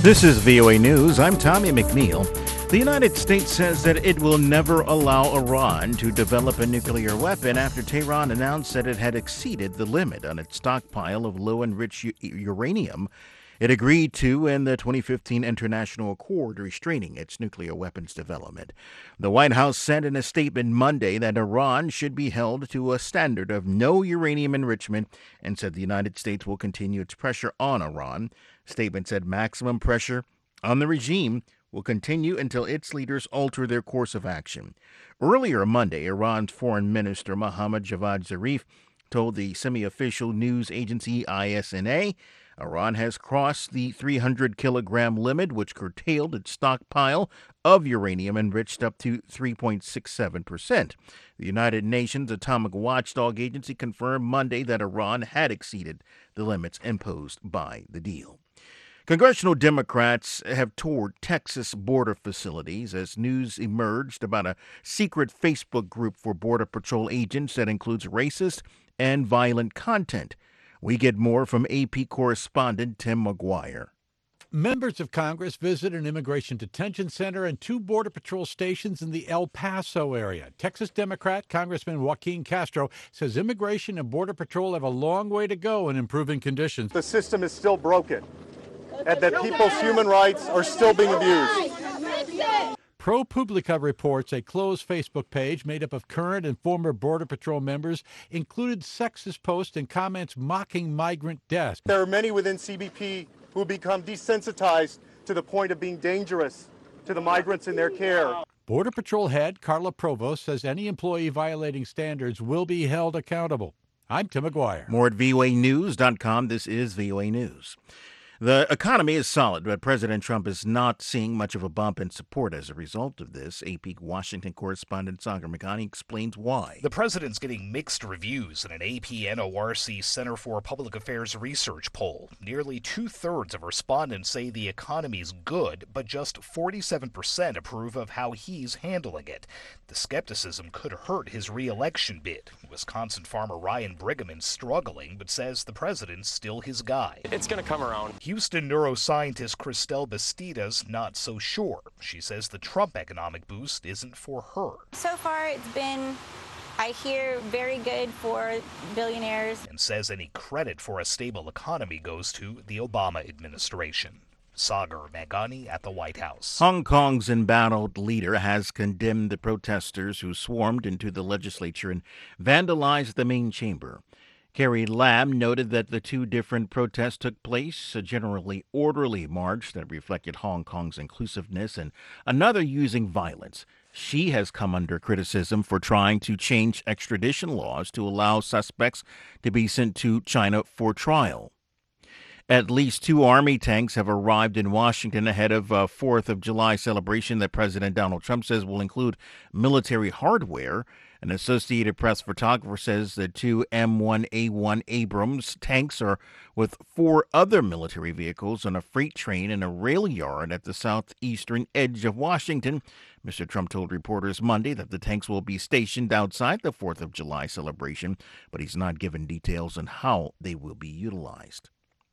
This is VOA News. I'm Tommy McNeil. The United States says that it will never allow Iran to develop a nuclear weapon after Tehran announced that it had exceeded the limit on its stockpile of low-enriched uranium it agreed to in the 2015 international accord restraining its nuclear weapons development. The White House said in a statement Monday that Iran should be held to a standard of no uranium enrichment and said the United States will continue its pressure on Iran. The statement said maximum pressure on the regime will continue until its leaders alter their course of action. Earlier Monday, Iran's Foreign Minister Mohammad Javad Zarif told the semi-official news agency ISNA Iran has crossed the 300-kilogram limit, which curtailed its stockpile of uranium enriched up to 3.67%. The United Nations Atomic Watchdog Agency confirmed Monday that Iran had exceeded the limits imposed by the deal. Congressional Democrats have toured Texas border facilities as news emerged about a secret Facebook group for Border Patrol agents that includes racist and violent content. We get more from AP correspondent Tim McGuire. Members of Congress visit an immigration detention center and 2 Border Patrol stations in the El Paso area. Texas Democrat Congressman Joaquin Castro says immigration and Border Patrol have a long way to go in improving conditions. The system is still broken and that people's human rights are still being abused. ProPublica reports a closed Facebook page made up of current and former Border Patrol members included sexist posts and comments mocking migrant deaths. There are many within CBP who become desensitized to the point of being dangerous to the migrants in their care. Border Patrol head Carla Provost says any employee violating standards will be held accountable. I'm Tim McGuire. More at voanews.com. This is VOA News. The economy is solid, but President Trump is not seeing much of a bump in support as a result of this. AP Washington correspondent Sagar Meghani explains why. The president's getting mixed reviews in an AP NORC Center for Public Affairs research poll. Nearly 2/3 of respondents say the economy's good, but just 47% approve of how he's handling it. The skepticism could hurt his re-election bid. Wisconsin farmer Ryan Brigham is struggling, but says the president's still his guy. It's going to come around. Houston neuroscientist Christelle Bastida's not so sure. She says the Trump economic boost isn't for her. So far, it's been, I hear, very good for billionaires. And says any credit for a stable economy goes to the Obama administration. Sagar Meghani at the White House. Hong Kong's embattled leader has condemned the protesters who swarmed into the legislature and vandalized the main chamber. Carrie Lam noted that the 2 different protests took place, a generally orderly march that reflected Hong Kong's inclusiveness and another using violence. She has come under criticism for trying to change extradition laws to allow suspects to be sent to China for trial. At least 2 Army tanks have arrived in Washington ahead of a 4th of July celebration that President Donald Trump says will include military hardware. An Associated Press photographer says the 2 M1A1 Abrams tanks are with 4 other military vehicles on a freight train in a rail yard at the southeastern edge of Washington. Mr. Trump told reporters Monday that the tanks will be stationed outside the 4th of July celebration, but he's not given details on how they will be utilized.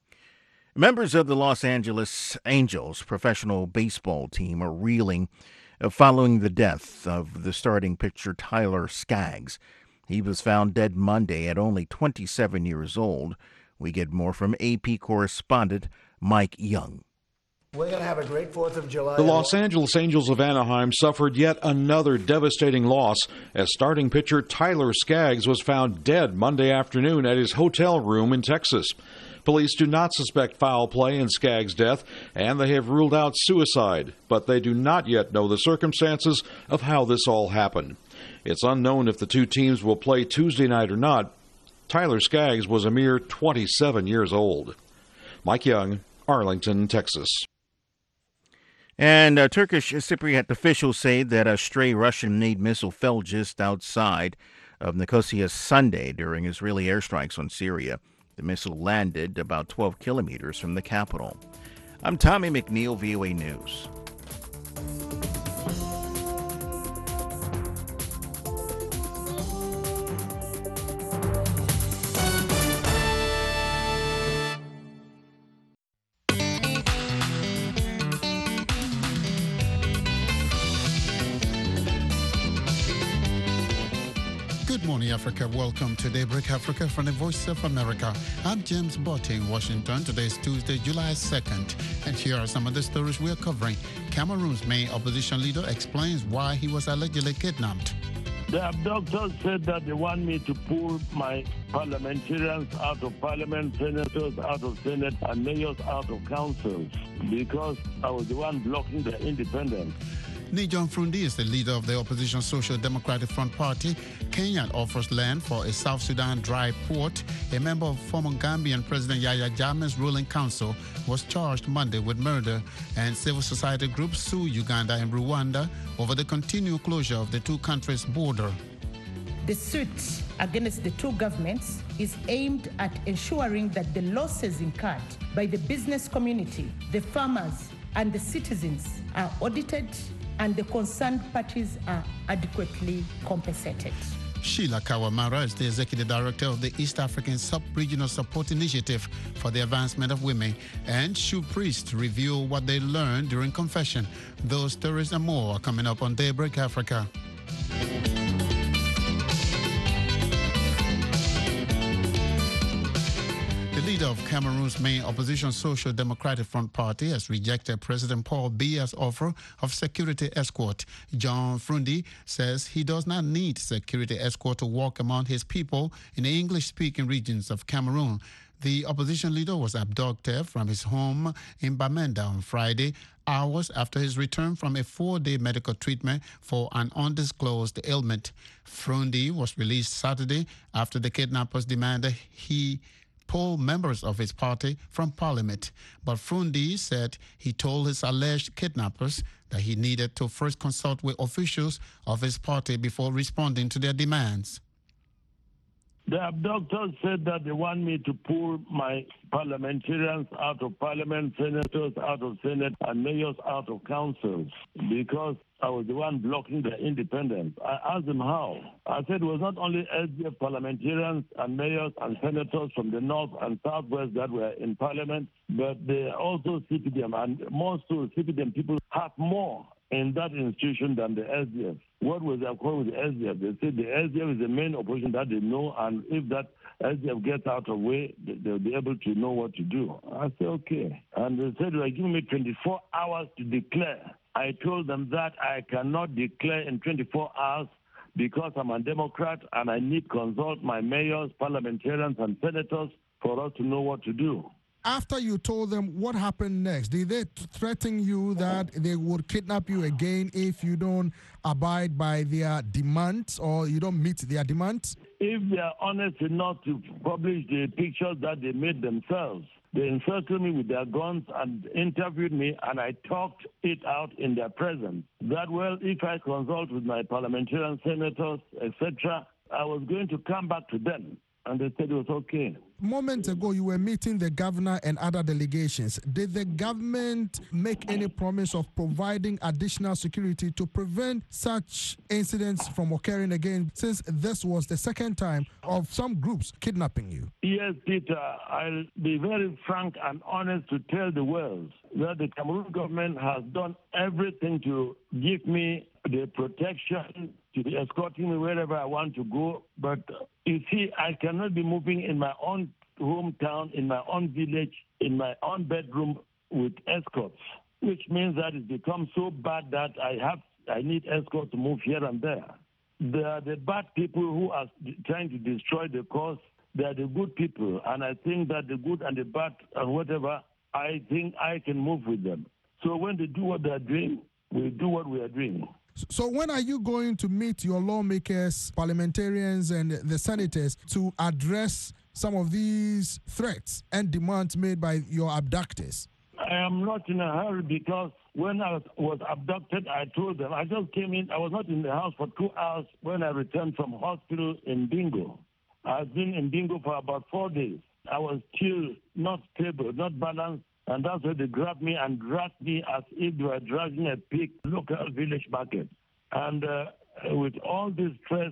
Members of the Los Angeles Angels professional baseball team are reeling following the death of the starting pitcher Tyler Skaggs. He was found dead Monday at only 27 years old. We get more from AP correspondent Mike Young. We're going to have a great 4th of July. The Los Angeles Angels of Anaheim suffered yet another devastating loss as starting pitcher Tyler Skaggs was found dead Monday afternoon at his hotel room in Texas. Police do not suspect foul play in Skaggs' death, and they have ruled out suicide, but they do not yet know the circumstances of how this all happened. It's unknown if the 2 teams will play Tuesday night or not. Tyler Skaggs was a mere 27 years old. Mike Young, Arlington, Texas. And Turkish Cypriot officials say that a stray Russian-made missile fell just outside of Nicosia Sunday during Israeli airstrikes on Syria. The missile landed about 12 kilometers from the capital. I'm Tommy McNeil, VOA News. Africa. Welcome to Daybreak Africa from the Voice of America. I'm James Botte in Washington. Today is Tuesday, July 2nd. And here are some of the stories we're covering. Cameroon's main opposition leader explains why he was allegedly kidnapped. The abductors said that they want me to pull my parliamentarians out of parliament, senators out of senate, and mayors out of councils because I was the one blocking their independence. Nijon Frundi is the leader of the opposition Social Democratic Front Party. Kenya offers land for a South Sudan dry port. A member of former Gambian President Yahya Jammeh's ruling council was charged Monday with murder, and civil society groups sue Uganda and Rwanda over the continued closure of the two countries' border. The suit against the two governments is aimed at ensuring that the losses incurred by the business community, the farmers, and the citizens are audited and the concerned parties are adequately compensated. Sheila Kawamara is the Executive Director of the East African Sub-Regional Support Initiative for the Advancement of Women, and Shu priests reveal what they learned during confession. Those stories and more are coming up on Daybreak Africa. The leader of Cameroon's main opposition Social Democratic Front Party has rejected President Paul Biya's offer of security escort. John Frundi says he does not need security escort to walk among his people in the English-speaking regions of Cameroon. The opposition leader was abducted from his home in Bamenda on Friday, hours after his return from a 4-day medical treatment for an undisclosed ailment. Frundi was released Saturday after the kidnappers demanded he pull members of his party from parliament. But Frundi said he told his alleged kidnappers that he needed to first consult with officials of his party before responding to their demands. The abductors said that they want me to pull my parliamentarians out of parliament, senators out of senate, and mayors out of councils because I was the one blocking their independence. I asked them how. I said it was not only SDF parliamentarians and mayors and senators from the north and southwest that were in parliament, but they also CPDM, and most of the CPDM people have more in that institution than the SDF. What was their call with the SDF? They said the SDF is the main opposition that they know, and if that SDF gets out of the way, they'll be able to know what to do. I said, okay. And they said, they're giving me 24 hours to declare. I told them that I cannot declare in 24 hours because I'm a Democrat and I need to consult my mayors, parliamentarians, and senators for us to know what to do. After you told them, what happened next? Did they threaten you that they would kidnap you again if you don't abide by their demands or you don't meet their demands? If they are honest enough to publish the pictures that they made themselves, they encircled me with their guns and interviewed me, and I talked it out in their presence. That, well, if I consult with my parliamentarian senators, etc., I was going to come back to them. And they said it was okay. Moments ago, you were meeting the governor and other delegations. Did the government make any promise of providing additional security to prevent such incidents from occurring again, since this was the second time of some groups kidnapping you? Yes, Peter. I'll be very frank and honest to tell the world that the Cameroon government has done everything to give me the protection, to be escorting me wherever I want to go. But you see, I cannot be moving in my own hometown, in my own village, in my own bedroom with escorts, which means that it's become so bad that I need escorts to move here and there. They are the bad people who are trying to destroy the cause. They are the good people. And I think that the good and the bad and whatever, I think I can move with them. So when they do what they are doing, we do what we are doing. So when are you going to meet your lawmakers, parliamentarians, and the senators to address some of these threats and demands made by your abductors? I am not in a hurry because when I was abducted, I told them, I just came in, I was not in the house for 2 hours when I returned from hospital in Bingo. I've been in Bingo for about 4 days. I was still not stable, not balanced. And that's why they grabbed me and dragged me as if they were dragging a pig, local village market. And with all this stress,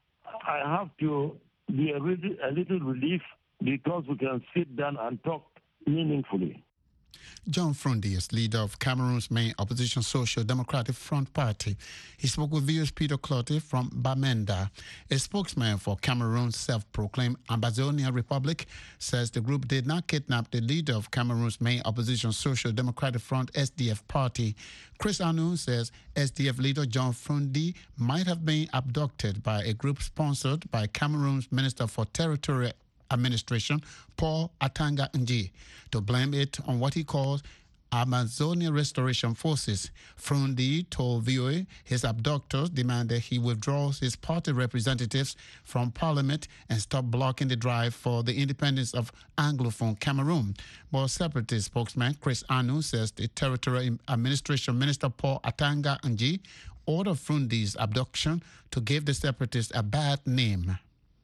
I have to be a little relief because we can sit down and talk meaningfully. John Frundi is leader of Cameroon's main opposition Social Democratic Front Party. He spoke with viewers Peter Clottey from Bamenda. A spokesman for Cameroon's self-proclaimed Ambazonia Republic says the group did not kidnap the leader of Cameroon's main opposition Social Democratic Front SDF party. Chris Anu says SDF leader John Frundi might have been abducted by a group sponsored by Cameroon's Minister for Territorial Administration, Paul Atanga Nji, to blame it on what he calls Amazonia Restoration Forces. Frundi told VOA his abductors demanded he withdraws his party representatives from parliament and stop blocking the drive for the independence of Anglophone Cameroon. But separatist spokesman Chris Anu says the Territorial Administration Minister Paul Atanga Nji ordered Frundi's abduction to give the separatists a bad name.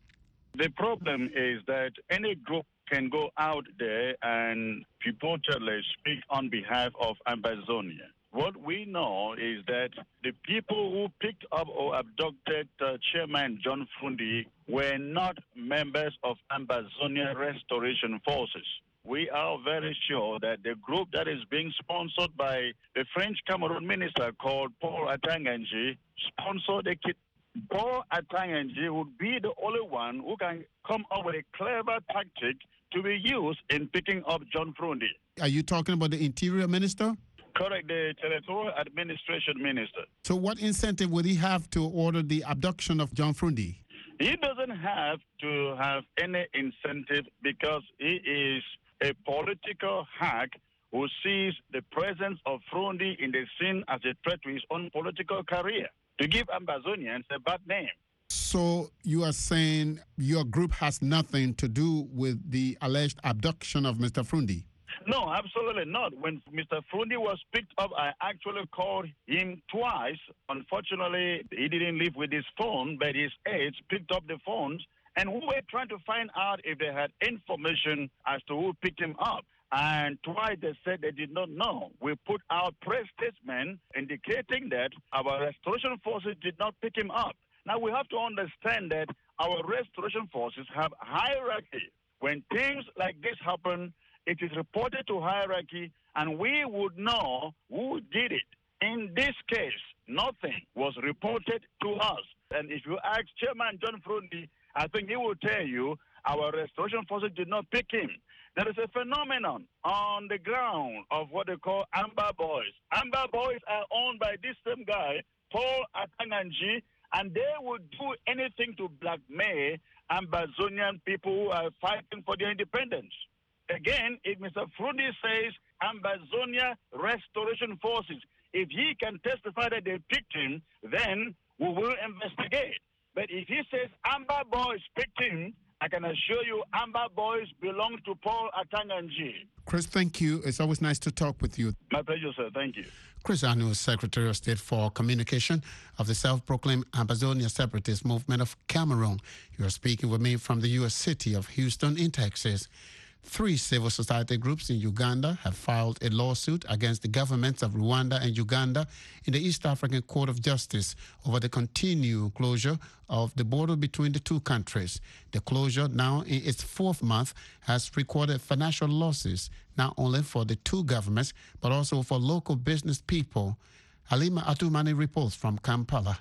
The problem is that any group can go out there and purportedly speak on behalf of Ambazonia. What we know is that the people who picked up or abducted Chairman John Frundi were not members of Ambazonia Restoration Forces. We are very sure that the group that is being sponsored by the French Cameroon minister called Paul Atanga Nji sponsored the kidnapping. Paul Atanga Nji would be the only one who can come up with a clever tactic to be used in picking up John Frundi. Are you talking about the Interior Minister? Correct, the Territorial Administration Minister. So what incentive would he have to order the abduction of John Frundi? He doesn't have to have any incentive because he is a political hack who sees the presence of Frundi in the scene as a threat to his own political career, to give Ambazonians a bad name. So you are saying your group has nothing to do with the alleged abduction of Mr. Frundi? No, absolutely not. When Mr. Frundi was picked up, I actually called him twice. Unfortunately, he didn't leave with his phone, but his aides picked up the phones, and we were trying to find out if they had information as to who picked him up. And twice they said they did not know. We put out press statement indicating that our restoration forces did not pick him up. Now we have to understand that our restoration forces have hierarchy. When things like this happen, it is reported to hierarchy, and we would know who did it. In this case, nothing was reported to us. And if you ask Chairman John Frundi, I think he will tell you our restoration forces did not pick him. There is a phenomenon on the ground of what they call Amber Boys. Amber Boys are owned by this same guy, Paul Atanga Nji, and they would do anything to blackmail Ambazonian people who are fighting for their independence. Again, if Mr. Frundi says Ambazonia Restoration Forces, if he can testify that they picked him, then we will investigate. But if he says Amber Boys picked him, I can assure you Amber Boys belong to Paul Atanga Nji. Chris, thank you. It's always nice to talk with you. My pleasure, sir. Thank you. Chris Anu, Secretary of State for Communication of the self-proclaimed Ambazonia Separatist Movement of Cameroon. You are speaking with me from the U.S. city of Houston in Texas. 3 civil society groups in Uganda have filed a lawsuit against the governments of Rwanda and Uganda in the East African Court of Justice over the continued closure of the border between the two countries. The closure, now in its 4th month, has recorded financial losses not only for the two governments but also for local business people. Halima Atumani reports from Kampala.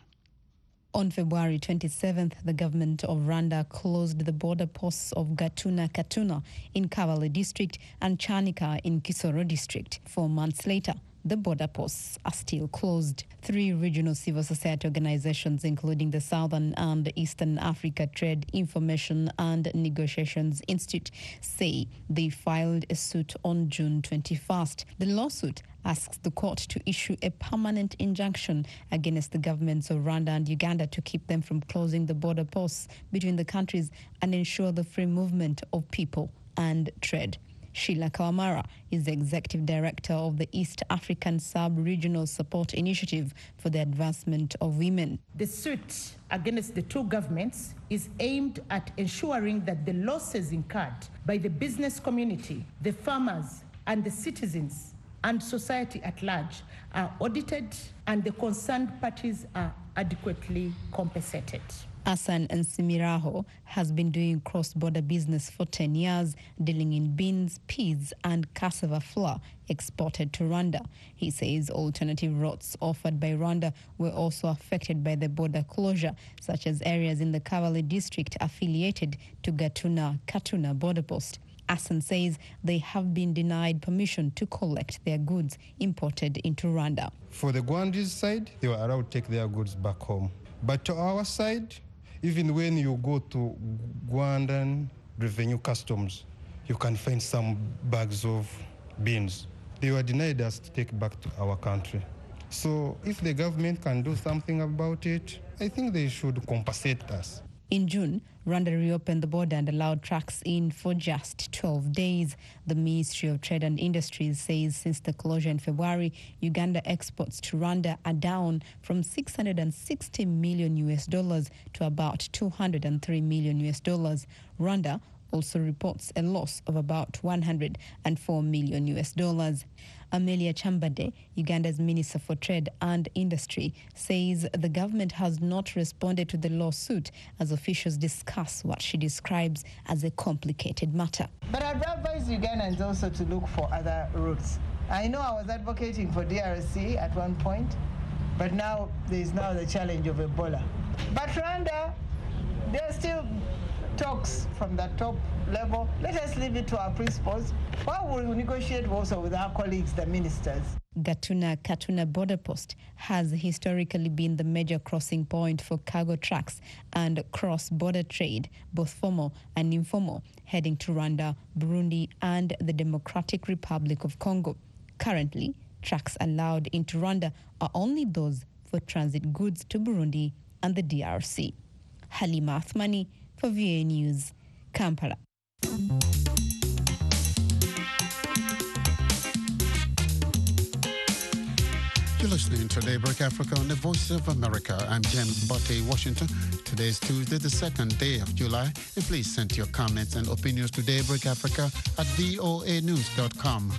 On February 27th, the government of Rwanda closed the border posts of Gatuna in Kabale district and Chanika in Kisoro district. 4 months later, the border posts are still closed. 3 regional civil society organizations, including the Southern and Eastern Africa Trade Information and Negotiations Institute, say they filed a suit on June 21st. The lawsuit asks the court to issue a permanent injunction against the governments of Rwanda and Uganda to keep them from closing the border posts between the countries and ensure the free movement of people and trade. Sheila Kawamara is the Executive Director of the East African Sub-Regional Support Initiative for the Advancement of Women. The suit against the two governments is aimed at ensuring that the losses incurred by the business community, the farmers, and the citizens and society at large are audited and the concerned parties are adequately compensated. Asan Nsimiraho has been doing cross-border business for 10 years, dealing in beans, peas and cassava flour exported to Rwanda. He says alternative routes offered by Rwanda were also affected by the border closure, such as areas in the Kavale district affiliated to Gatuna-Katuna border post. Asan says they have been denied permission to collect their goods imported into Rwanda. For the Rwandese side, they were allowed to take their goods back home. But to our side, even when you go to Rwandan Revenue Customs, you can find some bags of beans. They were denied us to take back to our country. So if the government can do something about it, I think they should compensate us. In June, Rwanda reopened the border and allowed trucks in for just 12 days. The Ministry of Trade and Industries says since the closure in February, Uganda exports to Rwanda are down from $660 million to about $203 million. Rwanda also reports a loss of about $104 million. Amelia Chambade, Uganda's Minister for Trade and Industry, says the government has not responded to the lawsuit as officials discuss what she describes as a complicated matter. But I'd advise Ugandans also to look for other routes. I know I was advocating for DRC at one point, but now there's now the challenge of Ebola. But Rwanda, there are still talks from the top level. Let us leave it to our principals. While we negotiate also with our colleagues, the ministers. Gatuna-Katuna border post has historically been the major crossing point for cargo trucks and cross-border trade, both formal and informal, heading to Rwanda, Burundi, and the Democratic Republic of Congo. Currently, trucks allowed into Rwanda are only those for transit goods to Burundi and the DRC. Halima Athmani for VOA News, Kampala. You're listening to Daybreak Africa on the Voice of America. I'm James Botte, Washington. Today is Tuesday, the 2nd day of July. And please send your comments and opinions to Daybreak Africa at voanews.com.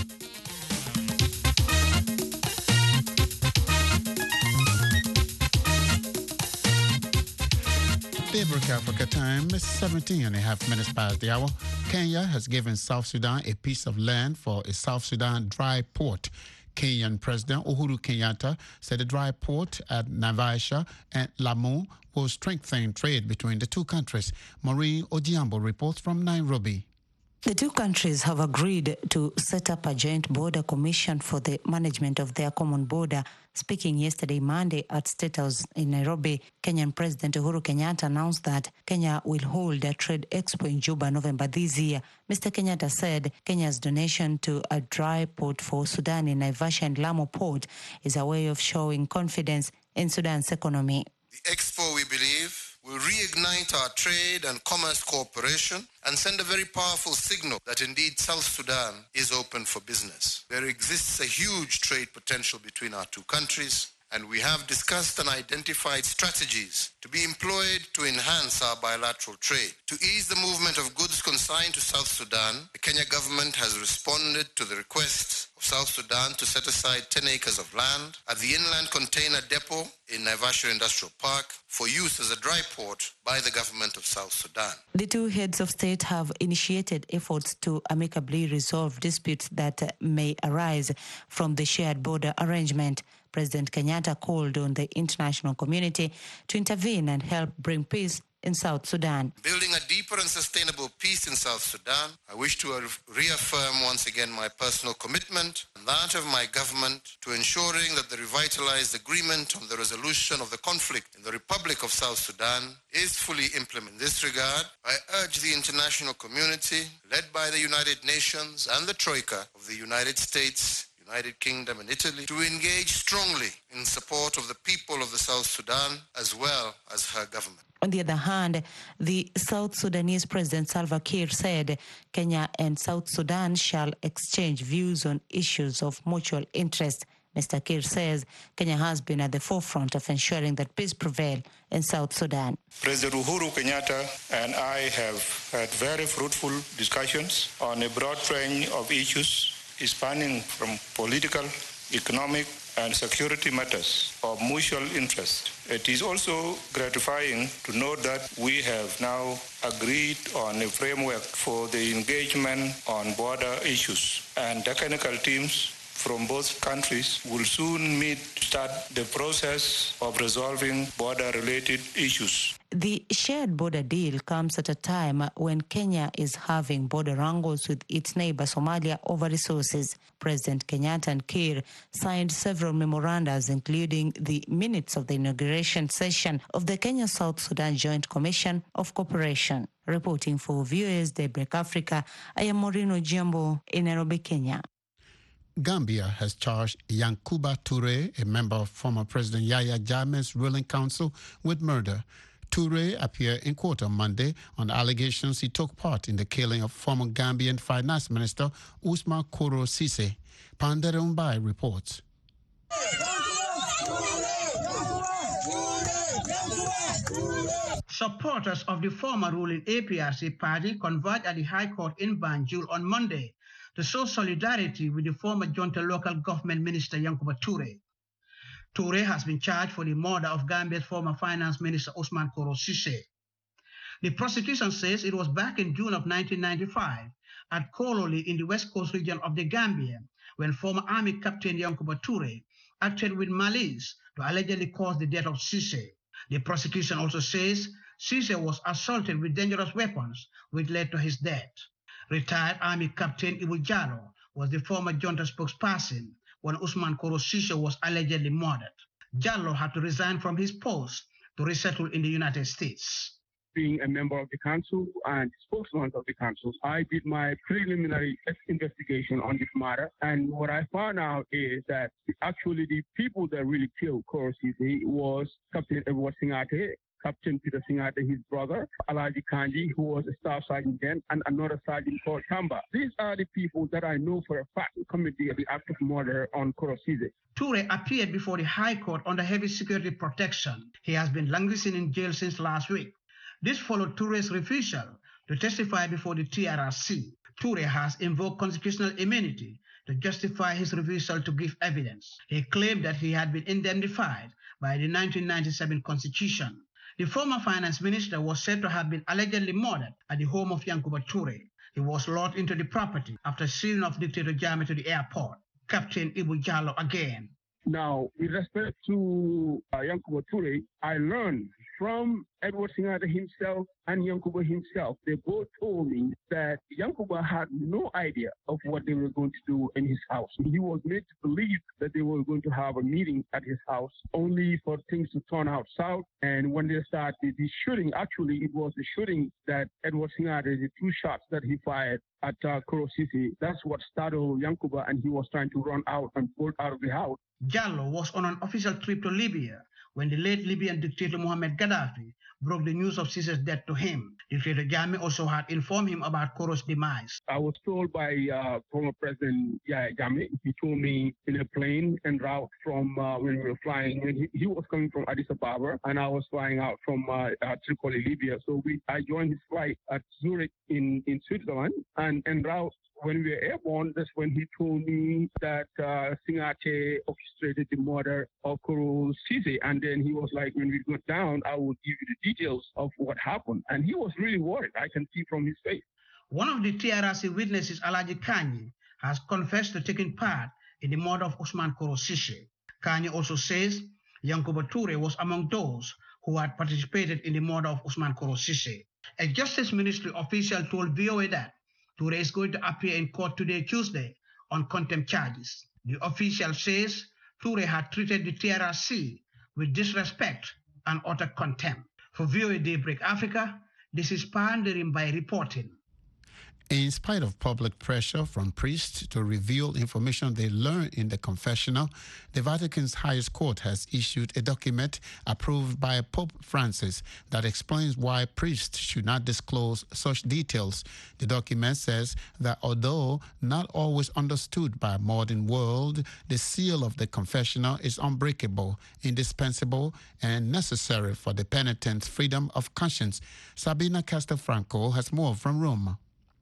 Daybreak Africa time is 17 and a half minutes past the hour. Kenya has given South Sudan a piece of land for a South Sudan dry port. Kenyan President Uhuru Kenyatta said the dry port at Naivasha and Lamu will strengthen trade between the two countries. Maureen Ojiambo reports from Nairobi. The two countries have agreed to set up a joint border commission for the management of their common border. Speaking yesterday, Monday, at State House in Nairobi, Kenyan President Uhuru Kenyatta announced that Kenya will hold a trade expo in Juba November this year. Mr. Kenyatta said Kenya's donation to a dry port for Sudan in Naivasha and Lamu port is a way of showing confidence in Sudan's economy. The expo, we believe, will reignite our trade and commerce cooperation and send a very powerful signal that indeed South Sudan is open for business. There exists a huge trade potential between our two countries, and we have discussed and identified strategies to be employed to enhance our bilateral trade. To ease the movement of goods consigned to South Sudan, the Kenya government has responded to the request of South Sudan to set aside 10 acres of land at the inland container depot in Naivasha Industrial Park for use as a dry port by the government of South Sudan. The two heads of state have initiated efforts to amicably resolve disputes that may arise from the shared border arrangement. President Kenyatta called on the international community to intervene and help bring peace in South Sudan. Building a deeper and sustainable peace in South Sudan, I wish to reaffirm once again my personal commitment and that of my government to ensuring that the revitalized agreement on the resolution of the conflict in the Republic of South Sudan is fully implemented. In this regard, I urge the international community, led by the United Nations and the Troika of the United States, United Kingdom and Italy, to engage strongly in support of the people of the South Sudan as well as her government. On the other hand, the South Sudanese President Salva Kiir said Kenya and South Sudan shall exchange views on issues of mutual interest. Mr. Kiir says Kenya has been at the forefront of ensuring that peace prevail in South Sudan. President Uhuru Kenyatta and I have had very fruitful discussions on a broad range of issues spanning from political, economic and security matters of mutual interest. It is also gratifying to note that we have now agreed on a framework for the engagement on border issues, and technical teams from both countries will soon meet to start the process of resolving border-related issues. The shared border deal comes at a time when Kenya is having border wrangles with its neighbor Somalia over resources. President Kenyatta and Kiir signed several memorandums, including the minutes of the inauguration session of the Kenya South Sudan Joint Commission of Cooperation. Reporting for Viewers Daybreak Africa, I am Morino Jambo in Nairobi, Kenya. Gambia has charged Yankuba Toure, a member of former President Yahya Jammeh's ruling council, with murder. Toure appeared in court on Monday on allegations he took part in the killing of former Gambian Finance Minister Ousmane Koro Cisse. Pandere Mbai reports. Supporters of the former ruling APRC party converged at the High Court in Banjul on Monday to show solidarity with the former Jonta local government minister Yankuba Toure. Toure has been charged for the murder of Gambia's former finance minister Ousmane Koro Cisse. The prosecution says it was back in June of 1995 at Kololi in the West Coast region of the Gambia when former army captain Yankuba Toure acted with malice to allegedly cause the death of Cisse. The prosecution also says Cisse was assaulted with dangerous weapons, which led to his death. Retired Army Captain Ibu Jallo was the former Jonta spokesperson when Ousmane Koro Cisse was allegedly murdered. Jallo had to resign from his post to resettle in the United States. Being a member of the council and spokesman of the council, I did my preliminary investigation on this matter, and what I found out is that actually the people that really killed Koro Cisse was Captain Edward Singate, Captain Peter Singate, his brother, Alaji Kanji, who was a staff sergeant then, and another sergeant called Kamba. These are the people that I know for a fact committed the act of murder on Koro Cisse. Toure appeared before the High Court under heavy security protection. He has been languishing in jail since last week. This followed Toure's refusal to testify before the TRRC. Toure has invoked constitutional immunity to justify his refusal to give evidence. He claimed that he had been indemnified by the 1997 Constitution. The former finance minister was said to have been allegedly murdered at the home of Yankuba Toure. He was lured into the property after seeing off Dictator Jammeh to the airport. Captain Ibu Jallo again. Now, with respect to Yankuba Toure, I learned from Edward Singate himself and Yankuba himself. They both told me that Yankuba had no idea of what they were going to do in his house. He was made to believe that they were going to have a meeting at his house, only for things to turn out south. And when they started the shooting, actually it was the shooting that Edward Singate, the two shots that he fired at Koro Cisse, that's what startled Yankuba, and he was trying to run out and bolt out of the house. Jallo was on an official trip to Libya when the late Libyan dictator Mohammed Gaddafi broke the news of Cisse's death to him. Dictator Jammeh also had informed him about Koro's demise. I was told by former President Yahya Jammeh. He told me in a plane en route from when we were flying, when he was coming from Addis Ababa, and I was flying out from Tripoli, Libya. So I joined his flight at Zurich in Switzerland, and en route when we were airborne, that's when he told me that Singate orchestrated the murder of Koro Cisse. And then he was like, when we got down, I will give you the details of what happened. And he was really worried. I can see from his face. One of the TRRC witnesses, Alaji Kanyi, has confessed to taking part in the murder of Ousmane Koro Cisse. Kanyi also says Yankuba Toure was among those who had participated in the murder of Ousmane Koro Cisse. A Justice Ministry official told VOA that Toure is going to appear in court today, Tuesday, on contempt charges. The official says Toure had treated the TRRC with disrespect and utter contempt. For VOA Daybreak Africa, this is Pandere Mbai reporting. In spite of public pressure from priests to reveal information they learned in the confessional, the Vatican's highest court has issued a document approved by Pope Francis that explains why priests should not disclose such details. The document says that although not always understood by a modern world, the seal of the confessional is unbreakable, indispensable, and necessary for the penitent's freedom of conscience. Sabina Castelfranco has more from Rome.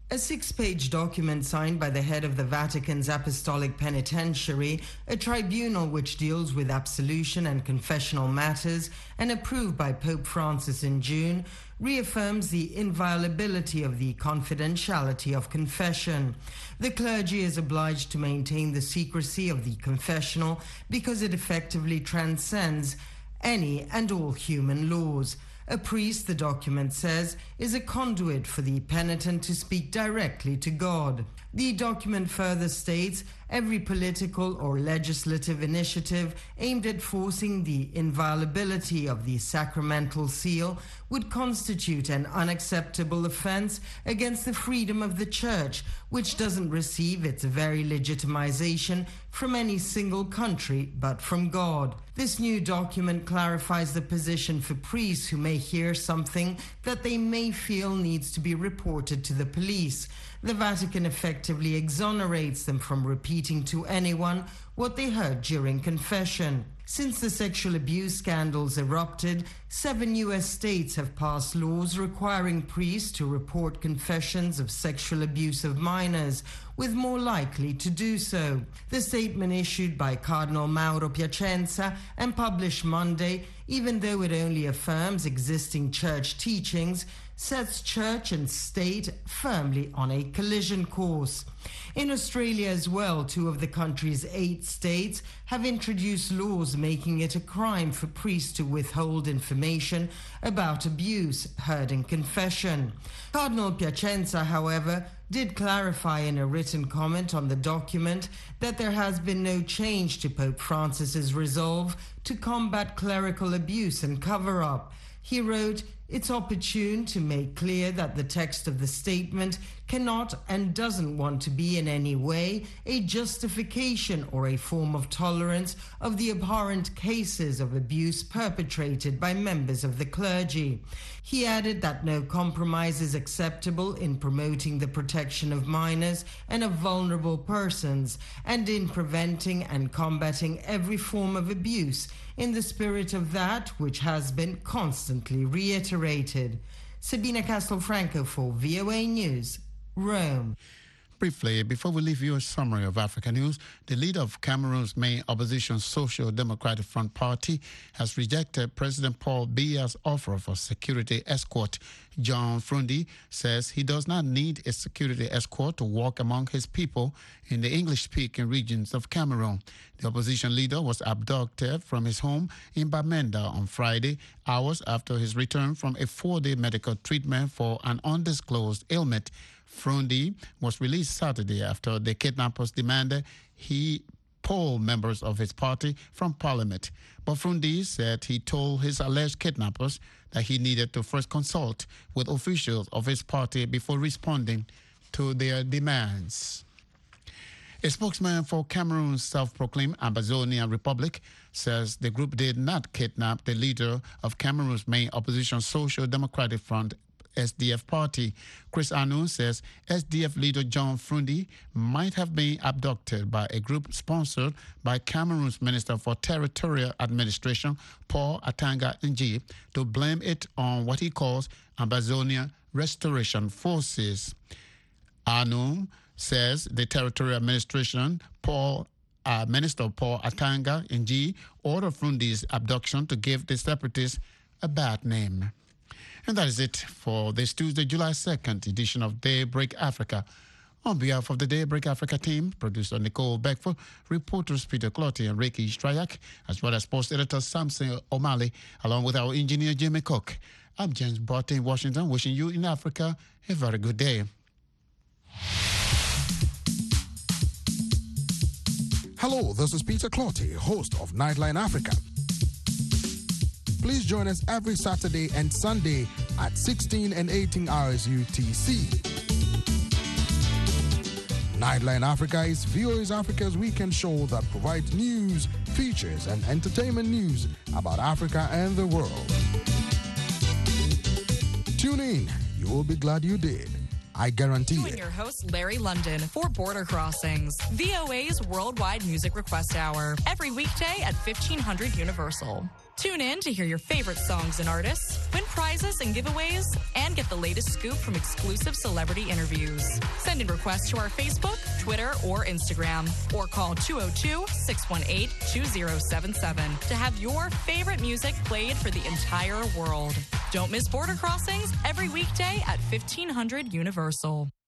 A 6-page document signed by the head of the Vatican's Apostolic Penitentiary, a tribunal which deals with absolution and confessional matters, and approved by Pope Francis in June, reaffirms the inviolability of the confidentiality of confession. The clergy is obliged to maintain the secrecy of the confessional because it effectively transcends any and all human laws. A priest, the document says, is a conduit for the penitent to speak directly to God. The document further states every political or legislative initiative aimed at forcing the inviolability of the sacramental seal would constitute an unacceptable offense against the freedom of the Church, which doesn't receive its very legitimization from any single country but from God. This new document clarifies the position for priests who may hear something that they may feel needs to be reported to the police. The Vatican effectively exonerates them from repeating to anyone what they heard during confession. Since the sexual abuse scandals erupted, 7 U.S. states have passed laws requiring priests to report confessions of sexual abuse of minors, with more likely to do so. The statement issued by Cardinal Mauro Piacenza and published Monday, even though it only affirms existing church teachings, sets church and state firmly on a collision course. In Australia as well, 2 of the country's 8 states have introduced laws making it a crime for priests to withhold information about abuse heard in confession. Cardinal Piacenza, however, did clarify in a written comment on the document that there has been no change to Pope Francis's resolve to combat clerical abuse and cover-up. He wrote, "It's opportune to make clear that the text of the statement cannot and doesn't want to be in any way a justification or a form of tolerance of the abhorrent cases of abuse perpetrated by members of the clergy." He added that no compromise is acceptable in promoting the protection of minors and of vulnerable persons, and in preventing and combating every form of abuse in the spirit of that which has been constantly reiterated. Sabina Castelfranco for VOA News, Rome. Briefly, before we leave you a summary of Africa news, the leader of Cameroon's main opposition Social Democratic Front Party has rejected President Paul Biya's offer for security escort. John Frundi says he does not need a security escort to walk among his people in the English-speaking regions of Cameroon. The opposition leader was abducted from his home in Bamenda on Friday, hours after his return from a 4-day medical treatment for an undisclosed ailment. Frundi was released Saturday after the kidnappers demanded he pull members of his party from parliament. But Frundi said he told his alleged kidnappers that he needed to first consult with officials of his party before responding to their demands. A spokesman for Cameroon's self-proclaimed Ambazonia Republic says the group did not kidnap the leader of Cameroon's main opposition Social Democratic Front, SDF party. Chris Anu says SDF leader John Frundi might have been abducted by a group sponsored by Cameroon's Minister for Territorial Administration, Paul Atanga Nji, to blame it on what he calls Ambazonia Restoration Forces. Anu says the Territorial Administration, Minister Paul Atanga Nji, ordered Frundi's abduction to give the separatists a bad name. And that is it for this Tuesday, July 2nd edition of Daybreak Africa. On behalf of the Daybreak Africa team, producer Nicole Beckford, reporters Peter Clotty and Ricky Strayak, as well as post editor Samson O'Malley, along with our engineer Jimmy Cook. I'm James Barton in Washington, wishing you in Africa a very good day. Hello, this is Peter Clotty, host of Nightline Africa. Please join us every Saturday and Sunday at 16 and 18 hours UTC. Nightline Africa is VOA Africa's weekend show that provides news, features, and entertainment news about Africa and the world. Tune in. You will be glad you did. I guarantee it. Join your host, Larry London, for Border Crossings, VOA's worldwide music request hour, every weekday at 1500 Universal. Tune in to hear your favorite songs and artists, win prizes and giveaways, and get the latest scoop from exclusive celebrity interviews. Send in requests to our Facebook, Twitter, or Instagram, or call 202-618-2077 to have your favorite music played for the entire world. Don't miss Border Crossings every weekday at 1500 Universal.